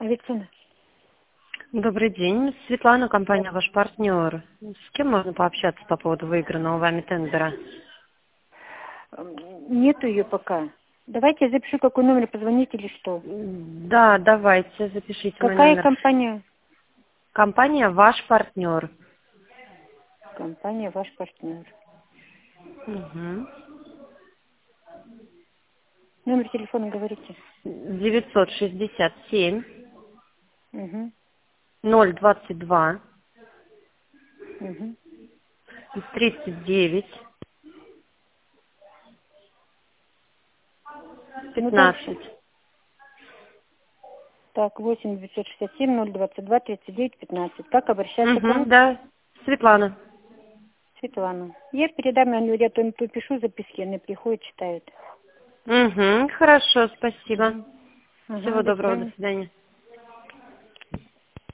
Авиценна. Добрый день. Светлана, компания «Ваш партнер». С кем можно пообщаться по поводу выигранного вами тендера? Нету ее пока. Давайте я запишу, какой номер позвонить или что. Да, давайте, запишите мой Какая номер. компания? Компания «Ваш партнер». Компания «Ваш партнер». Угу. Номер телефона говорите. 967 Угу. 022 Угу. 39 Ну, дальше. 15. Так, 8-967-022-39-15. Как обращаться к Угу, вам? да, Светлана. Светлана. Я передам, я то пишу записки, они приходят, читают. Угу, хорошо, спасибо. Угу. Ага, Всего до доброго, до свидания. свидания.